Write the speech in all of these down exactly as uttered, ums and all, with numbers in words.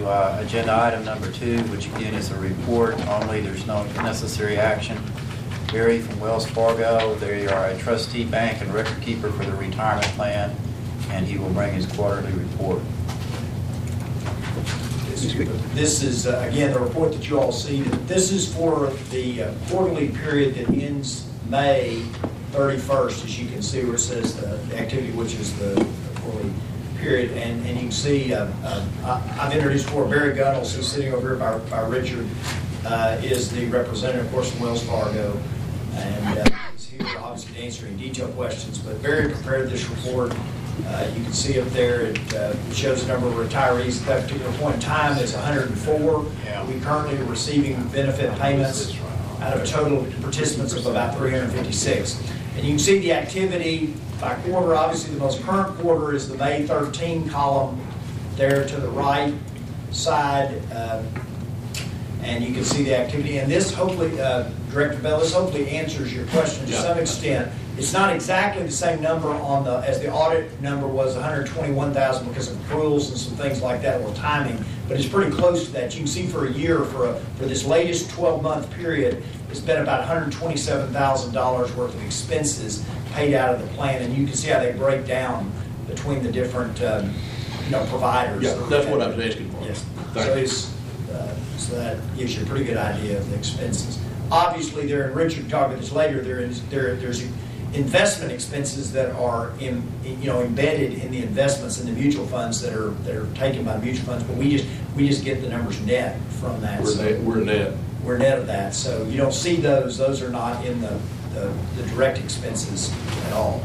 to uh, agenda item number two, which again is a report only. There's no necessary action. Barry from Wells Fargo, they are a trustee bank and record keeper for the retirement plan, and he will bring his quarterly report. This is, uh, again, the report that you all see. This is for the uh, quarterly period that ends May thirty-first, as you can see where it says the, the activity, which is the, the quarterly period. And, and you can see, uh, uh, I, I've introduced for Barry Gunnels, who's sitting over here by, by Richard, uh, is the representative, of course, from Wells Fargo. And uh, he's here, obviously, to answer any detailed questions. But Barry prepared this report. Uh, you can see up there, it uh, shows the number of retirees at that particular point in time is one hundred four. Yeah. We currently are receiving benefit payments out of a total of participants of about three hundred fifty-six. And you can see the activity by quarter. Obviously, the most current quarter is the May thirteen column there to the right side. Uh, and you can see the activity. And this hopefully, uh, Director Bell, this hopefully answers your question to yeah. some extent. It's not exactly the same number on the as the audit number was one hundred twenty-one thousand because of accruals and some things like that or timing, but it's pretty close to that. You can see for a year, for a, for this latest twelve-month period, it's been about one hundred twenty-seven thousand dollars worth of expenses paid out of the plan, and you can see how they break down between the different um, you know providers. Yeah, that's what I was asking for. Yes. Thank So you. it's uh, so that gives you a pretty good idea of the expenses. Obviously, there, and Richard talked about this later. There is there there's investment expenses that are in, you know embedded in the investments in the mutual funds that are that are taken by mutual funds, but we just we just get the numbers net from that. We're so net. We're net. We're net of that, so you don't see those. Those are not in the the, the direct expenses at all.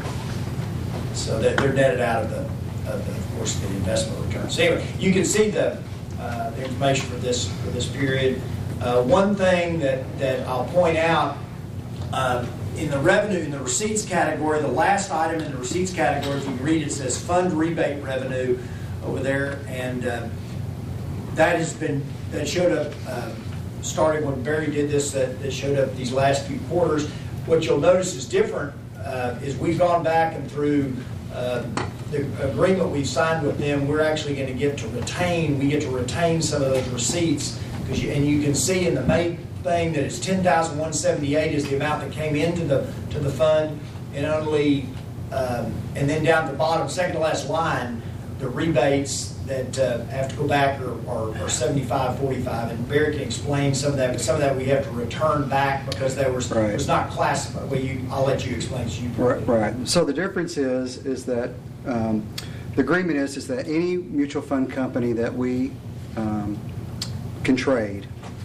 So that they're netted out of the, of the of course the investment returns. So anyway, you can see the uh, the information for this for this period. Uh, one thing that that I'll point out. Uh, In the revenue, in the receipts category, the last item in the receipts category, if you can read it, says fund rebate revenue over there, and uh, that has been, that showed up, uh, starting when Barry did this, that, that showed up these last few quarters. What you'll notice is different uh, is we've gone back and through uh, the agreement we've signed with them, we're actually going to get to retain, we get to retain some of those receipts, because you, and you can see in the May thing that it's ten thousand one hundred seventy-eight is the amount that came into the to the fund, and only um, and then down at the bottom, second to last line, the rebates that uh, have to go back are, are, are seventy-five forty-five, and Barry can explain some of that, but some of that we have to return back because they were right. was not classified. Well, you, I'll let you explain. So you right, right. So the difference is is that um, the agreement is is that any mutual fund company that we um, can trade,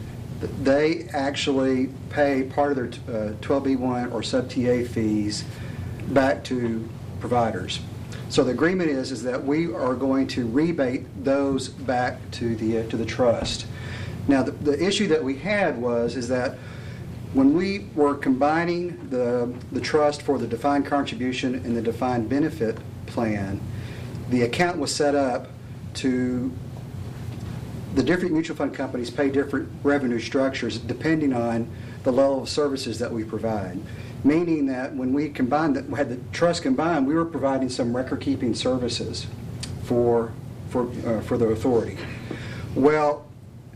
they actually pay part of their uh, twelve B one or sub-T A fees back to providers. So the agreement is is that we are going to rebate those back to the uh, to the trust. Now the, the issue that we had was is that when we were combining the the trust for the defined contribution and the defined benefit plan, the account was set up to the different mutual fund companies pay different revenue structures depending on the level of services that we provide. Meaning that when we combined, that had the trust combined, we were providing some record keeping services for for uh, for the authority. Well,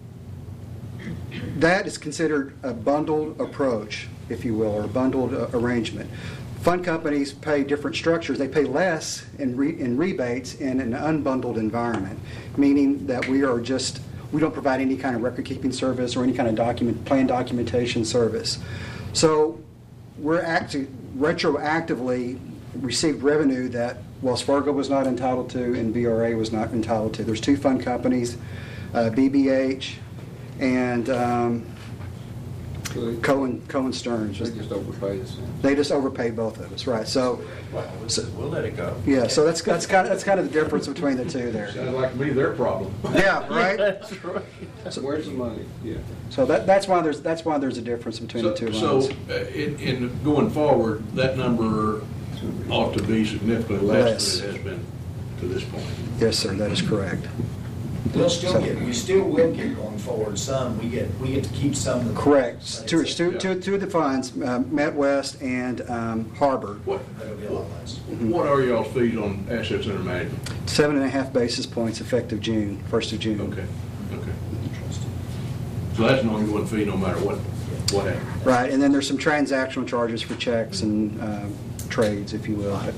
that is considered a bundled approach, if you will, or a bundled uh, arrangement. Fund companies pay different structures. They pay less in, re, in rebates in an unbundled environment, meaning that we are just, we don't provide any kind of record-keeping service or any kind of document, plan documentation service. So we're actually retroactively received revenue that Wells Fargo was not entitled to and B R A was not entitled to. There's two fund companies, uh, B B H and um, So they, Cohen Cohen Stearns. they just overpaid us. They just overpaid both of us, right? So, Well, we'll, so we'll let it go. yeah. So that's that's kind of that's kind of the difference between the two there. Sounds like to me their problem. Yeah, right. That's right. So where's the money? Yeah. So that that's why there's that's why there's a difference between So, the two so lines. uh, in, in going forward, that number ought to be significantly less than it has been to this point. Yes, sir. That is correct. We'll still get, we still will get going forward some. We get, we get to keep some of the. Correct. But Two, it's- two, two, two of the funds, uh, Met West and um, Harbor, What but it'll be a lot less. what are y'all's fees on assets under management? seven and a half basis points effective June, first of June. Okay, So that's an ongoing fee no matter what, what happens. Right, and then there's some transactional charges for checks and uh, trades, if you will. Right.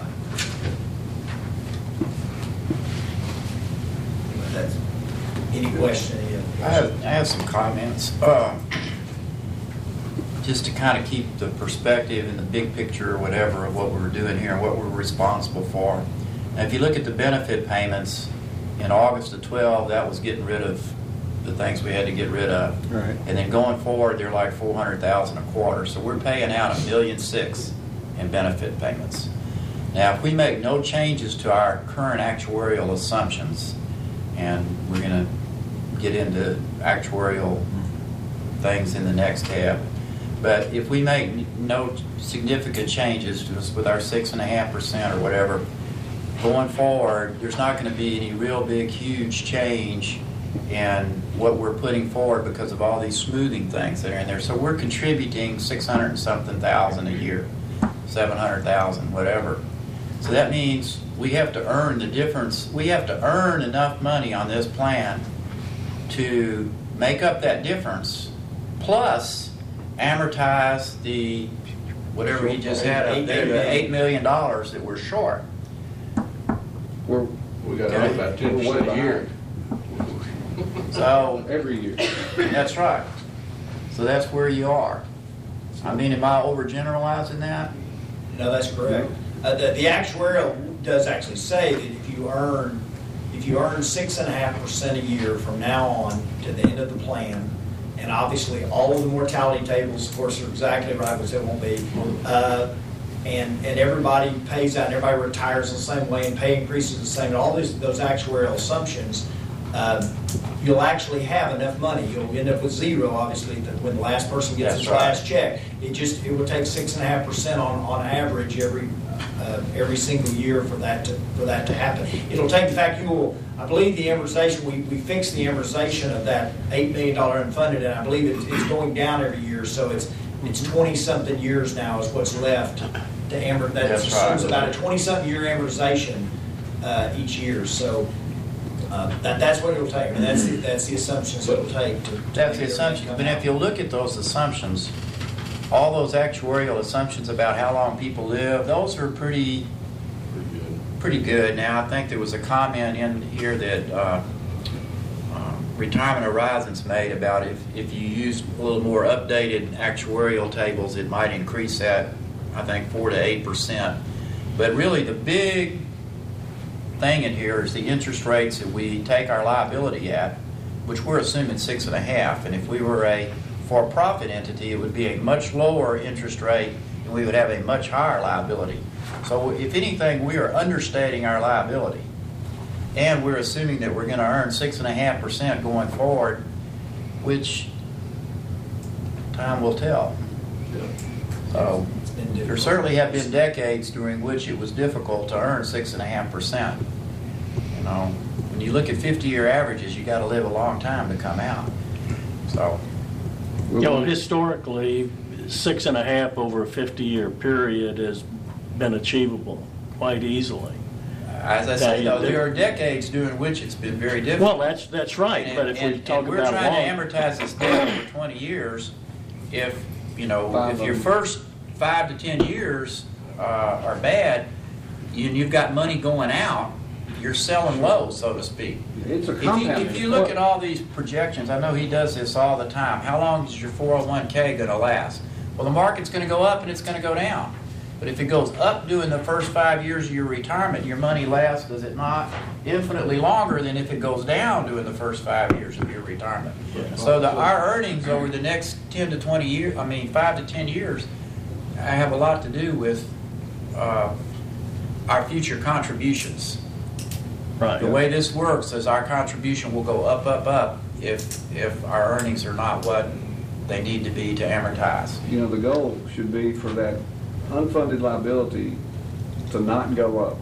But that's, any question? Any other I have, I have some comments. Uh, Just to kind of keep the perspective and the big picture or whatever of what we're doing here and what we're responsible for. Now, if you look at the benefit payments, in August of twelve, that was getting rid of the things we had to get rid of. Right. And then going forward, they're like four hundred thousand a quarter. So we're paying out a million six in benefit payments. Now, if we make no changes to our current actuarial assumptions, and we're going to get into actuarial things in the next tab, but if we make no significant changes to us with our six and a half percent or whatever, going forward, there's not going to be any real big, huge change in what we're putting forward because of all these smoothing things that are in there. So we're contributing six hundred and something thousand a year, seven hundred thousand, whatever. So that means we have to earn the difference. We have to earn enough money on this plan to make up that difference, plus amortize the, whatever he just had up there, the eight million dollars that we're short. We're, We got about ten percent a year. So, every year. that's right. So that's where you are. I mean, am I overgeneralizing that? No, that's correct. Uh, the, the actuarial does actually say that if you earn, if you earn six and a half percent a year from now on to the end of the plan, and obviously all of the mortality tables, of course, are exactly right, which it won't be, uh, and and everybody pays out, and everybody retires the same way, and pay increases the same, and all these those actuarial assumptions, uh, you'll actually have enough money. You'll end up with zero, obviously, that when the last person gets That's his right. last check. It just, it will take six and a half percent on, on average every, uh, every single year for that to, for that to happen. It'll take, in fact, you will, I believe the amortization, we, we fixed the amortization of that eight million dollars unfunded, and I believe it's, it's going down every year, so it's, it's twenty-something years now is what's left to amortize. That That's assumes right. about a twenty-something year amortization, uh, each year, so, uh, that, that's what it'll take, and that's, the- that's the assumptions it'll take to. to That's the make assumption. everything But come if you look at those assumptions, all those actuarial assumptions about how long people live, those are pretty, Pretty good. pretty good. Now, I think there was a comment in here that uh, uh, Retirement Horizons made about if, if you use a little more updated actuarial tables, it might increase that, I think, four to eight percent. But really, the big thing in here is the interest rates that we take our liability at, which we're assuming six and a half. And if we were a for-profit entity, it would be a much lower interest rate, and we would have a much higher liability. So if anything, we are understating our liability. And we're assuming that we're going to earn six and a half percent going forward, which time will tell. So It's been there difficult. certainly have been decades during which it was difficult to earn six and a half percent. You know, when you look at fifty-year averages, you got to live a long time to come out. So, You know, historically, six and a half over a fifty-year period has been achievable quite easily. as I say, Yeah, though, you do. there are decades during which it's been very difficult. Well, that's, that's right, but if we And- talk and we're about trying long. to amortize this debt over twenty years. If, you know, Five if of your them. first five to ten years uh, are bad, you- and you've got money going out, you're selling low, so to speak. It's a If you, compound. if you look at all these projections, I know he does this all the time, how long is your four oh one K going to last? Well, the market's going to go up and it's going to go down. But if it goes up during the first five years of your retirement, your money lasts, does it not, infinitely longer than if it goes down during the first five years of your retirement. So the, our earnings over the next ten to twenty years, I mean, five to ten years, have a lot to do with uh, our future contributions. Right. The way this works is our contribution will go up, up, up if, if our earnings are not what they need to be to amortize. You know, the goal should be for that unfunded liability to not go up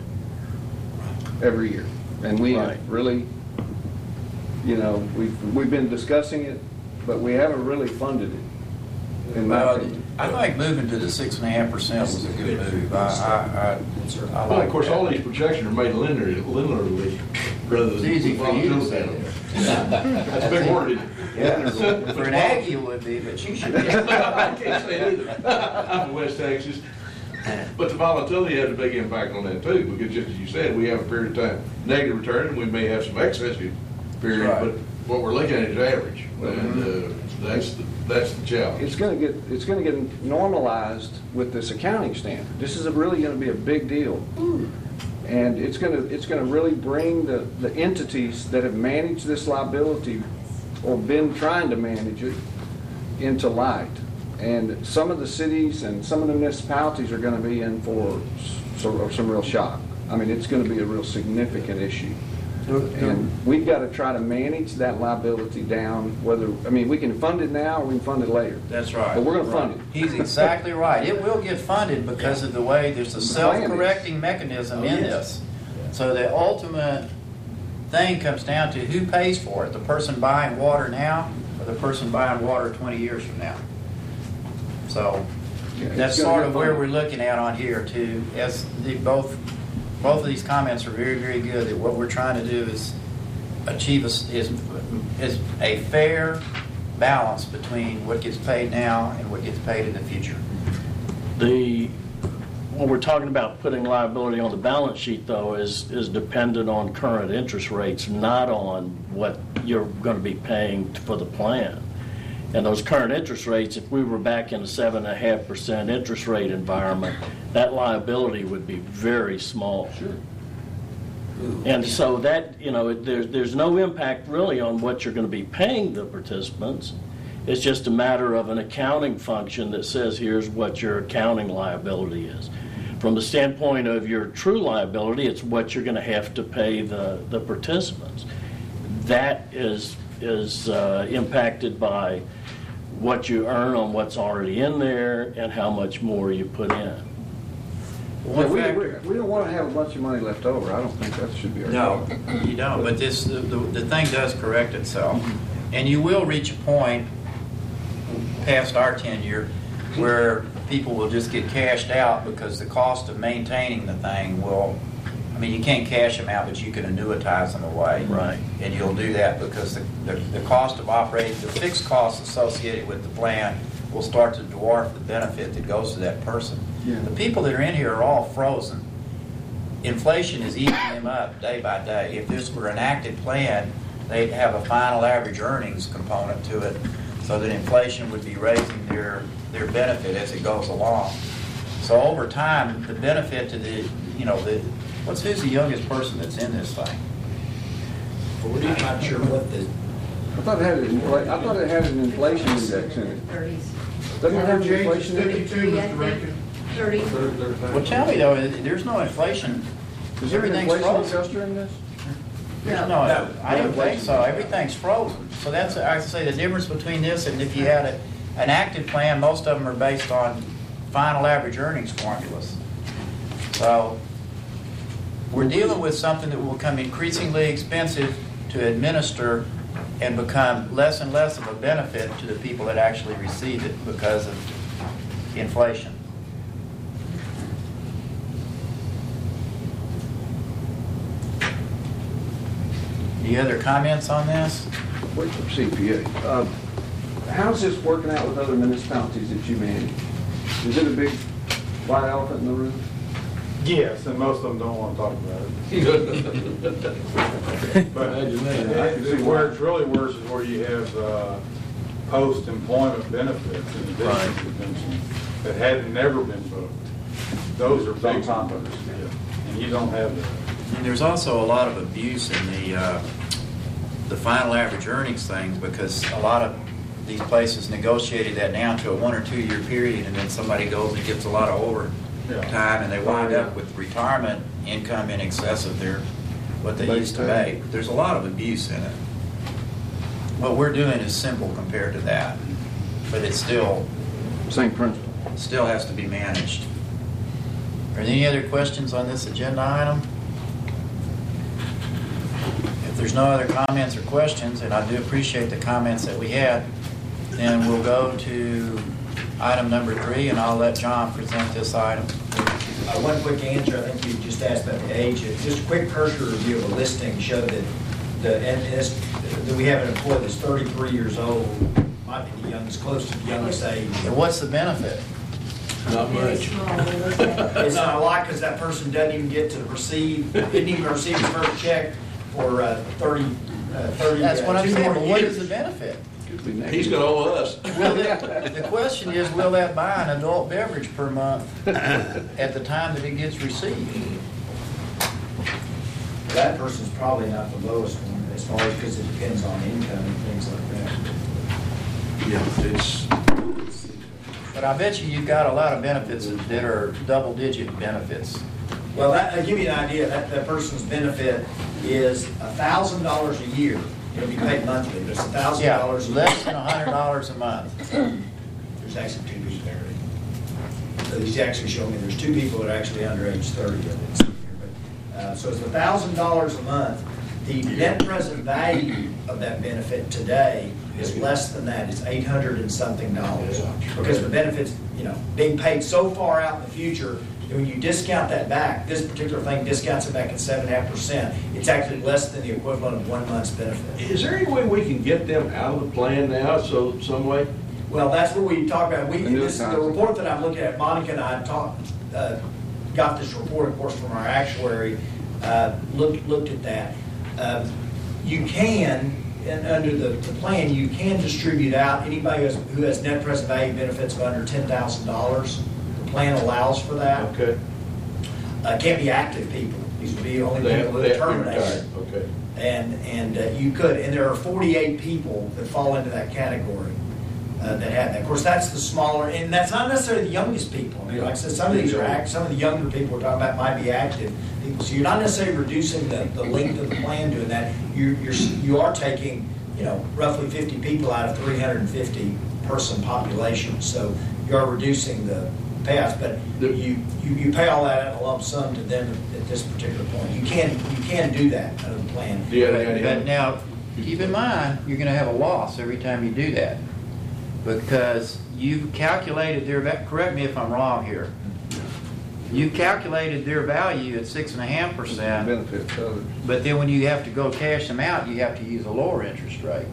every year. And we Right. have really, you know, we've, we've been discussing it, but we haven't really funded it, in my Well, opinion. I think moving to the six and a half percent was a good move. I, I, I, I Well, like of course, that. all these projections are made linearly, linearly rather It's than. easy for you to say volatility. that. That's a big word, isn't it? For an Aggie it would be, but you should be. I can't say it either. I'm from West Texas. But the volatility has a big impact on that too, because just as you said, we have a period of time negative return, and we may have some excessive period, Right. but what we're looking at is average. And uh, that's, the that's the challenge. It's gonna get, it's gonna get normalized with this accounting standard. This is a really gonna be a big deal. And it's gonna, it's gonna really bring the, the entities that have managed this liability or been trying to manage it into light. And some of the cities and some of the municipalities are gonna be in for some, some real shock. I mean, it's gonna be a real significant issue. And we've got to try to manage that liability down, whether, I mean, we can fund it now or we can fund it later. That's right. But we're going to fund it. He's exactly right. It will get funded because of the way there's a self-correcting mechanism in this. So the ultimate thing comes down to who pays for it, the person buying water now or the person buying water twenty years from now. So Yeah, it's that's gonna sort get of where funded. we're looking at on here too. As the both, both of these comments are very, very good. That what we're trying to do is achieve a, is, is a fair balance between what gets paid now and what gets paid in the future. The, when we're talking about putting liability on the balance sheet, though, is, is dependent on current interest rates, not on what you're going to be paying for the plan. And those current interest rates, if we were back in a seven and a half percent interest rate environment, that liability would be very small. Sure. And so that, you know, it- there's, there's no impact really on what you're going to be paying the participants. It's just a matter of an accounting function that says here's what your accounting liability is. From the standpoint of your true liability, it's what you're going to have to pay the, the participants. That is, is uh, impacted by what you earn on what's already in there and how much more you put in. Yeah, we, we, we don't want to have a bunch of money left over. I don't think that should be our No, goal. you don't, but this, the, the the thing does correct itself. And you will reach a point past our tenure where people will just get cashed out because the cost of maintaining the thing will, I mean, you can't cash them out, but you can annuitize them away. Right. And you'll do that because the, the, the cost of operating, the fixed costs associated with the plan will start to dwarf the benefit that goes to that person. Yeah. The people that are in here are all frozen. Inflation is eating them up day by day. If this were an active plan, they'd have a final average earnings component to it so that inflation would be raising their, their benefit as it goes along. So over time, the benefit to the, you know, the, what's, who's the youngest person that's in this thing? I'm not sure what the, I thought it had an, infla- I thought it had an inflation index in it. thirties. Doesn't it have an inflation index? Thirty, I think. Thirty. Well, tell me though, there's no inflation. Is there an Everything's inflation frozen. adjuster in this? There's No. no, No. I don't think so. Everything's frozen. So that's, I say, the difference between this and if you had a, an active plan, most of them are based on final average earnings formulas. So we're dealing with something that will become increasingly expensive to administer and become less and less of a benefit to the people that actually receive it because of inflation. Any other comments on this? Wait for C P A. Uh, How's this working out with other municipalities that you manage? Is it a big white elephant in the room? Yes, and most of them don't want to talk about it. But Imagine that. it- it- where it's really worse is where you have uh, post-employment benefits in addition Right. to pension that had never been booked. Those are It's on big, top of it. and you don't have that. And there's also a lot of abuse in the, uh, the final average earnings thing because a lot of these places negotiated that down to a one or two year period and then somebody goes and gets a lot of overtime and they wind up with retirement income in excess of their, what they Base used to pay. make. There's a lot of abuse in it. What we're doing is simple compared to that, but it's still, Same principle. still has to be managed. Are there any other questions on this agenda item? If there's no other comments or questions, and I do appreciate the comments that we had, then we'll go to item number three, and I'll let John present this item. uh, one quick answer, I think you just asked about the age. Just a quick cursory review of a listing showed that the, and it's, that we have an employee that's thirty-three years old, might be the youngest, close to the youngest age. And what's the benefit? Not Very much. small. Okay. It's not a lot, because that person doesn't even get to receive, didn't even receive his first check for uh, thirty, uh, thirty. That's what I'm two saying, more but what years. is the benefit? He's gonna owe us. Will the, the question is, will that buy an adult beverage per month at the time that it gets received? That person's probably not the lowest one, as far as, because it depends on income and things like that. Yeah, it's, But I bet you you've got a lot of benefits that are double-digit benefits. Well, that, I'll give you an idea, that, that person's benefit is a thousand dollars a year. It'll be paid monthly, but it's a thousand Yeah, dollars. less than a hundred dollars a month. There's actually two people there. So he's actually showing me there's two people that are actually under age thirty of it. But, uh, So it's a thousand dollars a month. The net present value of that benefit today is less than that. It's eight hundred and something dollars. Because the benefit's, you know, being paid so far out in the future, and when you discount that back, this particular thing discounts it back at seven and a half percent. It's actually less than the equivalent of one month's benefit. is there any way we can get them out of the plan now, so, some way? Well, that's what we talk about. We, The new this, the concept. report that I'm looking at, Monica and I talked, uh, got this report, of course, from our actuary, uh, looked, looked at that. Um, You can, and under the, the plan, you can distribute out anybody who has, who has net present value benefits of under ten thousand dollars. The plan allows for that. Okay. Uh, can't be active people. These would be only They people have, that they are have to be terminated. retired, okay. And, and uh, you could, and there are forty-eight people that fall into that category uh, that have that. Of course, that's the smaller, and that's not necessarily the youngest people. I mean, like I said, some of these are act, some of the younger people we're talking about might be active people. So you're not necessarily reducing the, the length of the plan doing that. You're, you're, you are taking, you know, roughly fifty people out of three hundred fifty person population. So you are reducing the payouts, but you, you, you pay all that in a lump sum to them at this particular point. You can, you can do that under the plan. Do you have But any but idea? now, keep in mind, you're gonna have a loss every time you do that. Because you've calculated their, va- correct me if I'm wrong here. You've calculated their value at six and a half percent, Benefits others. but then when you have to go cash them out, you have to use a lower interest rate.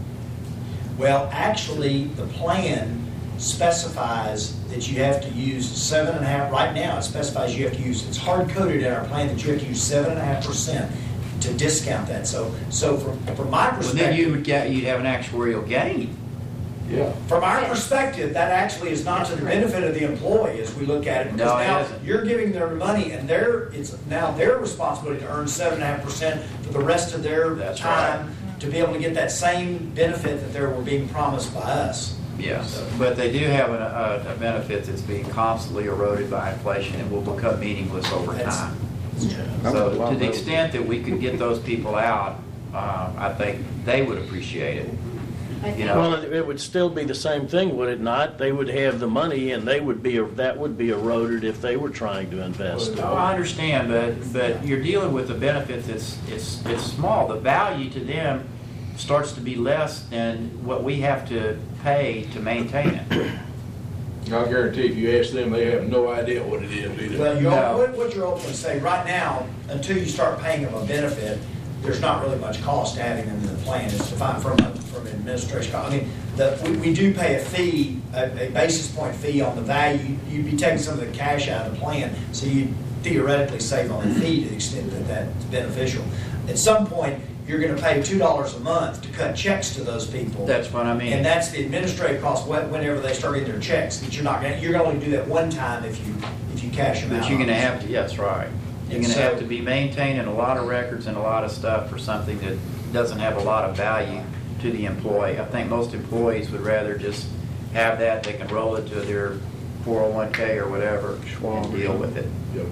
Well, actually, the plan specifies that you have to use seven and a half, right now, it specifies you have to use, it's hard coded in our plan that you have to use seven and a half percent to discount that. So, so from, from my Well, then you perspective, would get, you'd have an actuarial gain. Yeah. from our perspective, that actually is not to the benefit of the employee as we look at it. No, Because it now, isn't. you're giving their money and they're, it's now their responsibility to earn seven and a half percent for the rest of their That's time to be able to get that same benefit that they were being promised by us. Yes, but they do have a, a- a benefit that's being constantly eroded by inflation and will become meaningless over That's- time. That was a So lot to the better. extent that we could get those people out, um, I think they would appreciate it. I You think- know, Well, it it would still be the same thing, would it not? They would have the money and they would be, that would be eroded if they were trying to invest. No, I understand, but, but you're dealing with a benefit that's, it's, it's small. The value to them starts to be less than what we have to pay to maintain it. I'll guarantee if you ask them, they have no idea what it is either. Well, you, No. what, what you're ultimately saying, right now, until you start paying them a benefit, there's not really much cost to having them in the plan. It's defined from, a- from an administration. I mean, the, we, we do pay a fee, a, a basis point fee on the value. You'd be taking some of the cash out of the plan, so you theoretically save on the fee to the extent that that's beneficial. At some point, you're gonna pay two dollars a month to cut checks to those people. That's what I mean. And that's the administrative cost wh- whenever they start getting their checks, that you're not gonna, you're gonna only do that one time if you, if you cash them out. But you're gonna have to, yeah, that's right. You're And gonna so- have to be maintaining a lot of records and a lot of stuff for something that doesn't have a lot of value to the employee. I think most employees would rather just have that, they can roll it to their four oh one K or whatever and deal with it. Yep.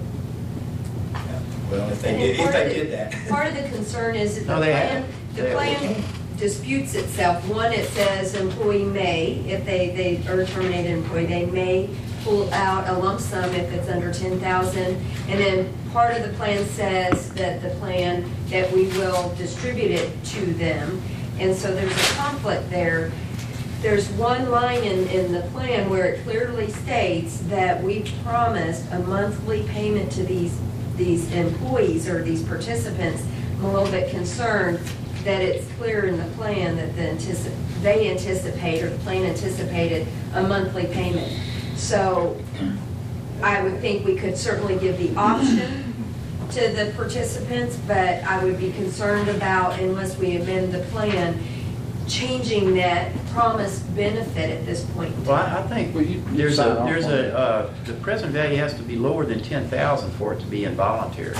Well, if they And did, if part of they the- did that. Part of the concern is that the No, they plan, have. the They have. plan disputes itself. One, it says employee may, if they, they are a terminated employee, they may pull out a lump sum if it's under ten thousand. And then part of the plan says that the plan, that we will distribute it to them. And so there's a conflict there. There's one line in, in the plan where it clearly states that we promised a monthly payment to these, these employees or these participants. I'm a little bit concerned that it's clear in the plan that the anticip, they anticipate, or the plan anticipated, a monthly payment. So I would think we could certainly give the option to the participants, but I would be concerned about, unless we amend the plan, changing that promised benefit at this point in Well, time. I I think Well, you- you there's sign a, off there's on it. a, uh, the present value has to be lower than ten thousand for it to be involuntary.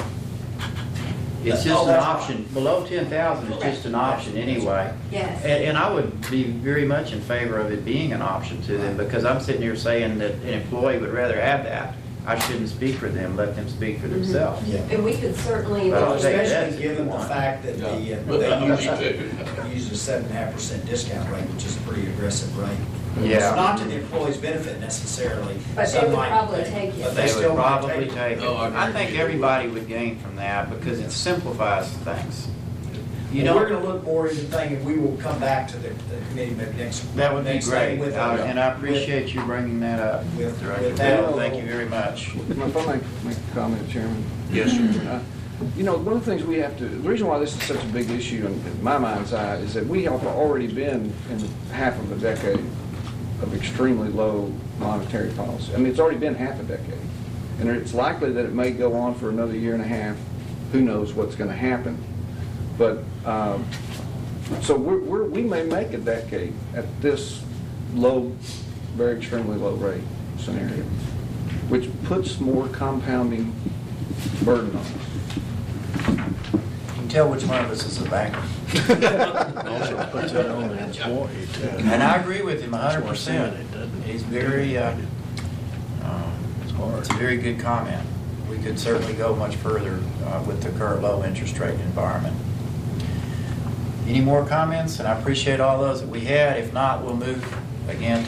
It's Oh, just an that's option, below ten thousand is just an option anyway. Yes. And, and I would be very much in favor of it being an option to them, because I'm sitting here saying that an employee would rather have that. I shouldn't speak for them, let them speak for themselves. Yeah. And we could certainly. Well, Well, I'll take that especially if you given the want. fact that the, uh, Yeah. they Me usually too. use a seven and a half percent discount rate, which is a pretty aggressive rate. Yeah. It's not to the employee's benefit necessarily. But they Some would might- probably take it. But they They still would might probably take it. take it. Oh, I agree. I think everybody would gain from that, because it simplifies things. You Well, know, we're gonna look more into the thing, and we will come back to the, the committee maybe next. that would be next day great, with, Uh, uh, and I appreciate you bringing that up, with- Director with that- Bell. Thank you very much. If I make, make a comment, Chairman? Yes, sir. Uh, You know, one of the things we have to, the reason why this is such a big issue in in my mind's eye is that we have already been in half of a decade of extremely low monetary policy. I mean, it's already been half a decade. And it's likely that it may go on for another year and a half. Who knows what's going to happen? But, um, so we're, we're, we may make a decade at this low, very extremely low rate scenario, which puts more compounding burden on us. You can tell which one of us is a banker. Also puts it on the employee too. And I agree with him a hundred That's what I'm percent. saying, it doesn't- He's very, uh, um, It's hard. it's a very good comment. We could certainly go much further uh, with the current low interest rate environment. Any more comments? And I appreciate all those that we had. If not, we'll move again to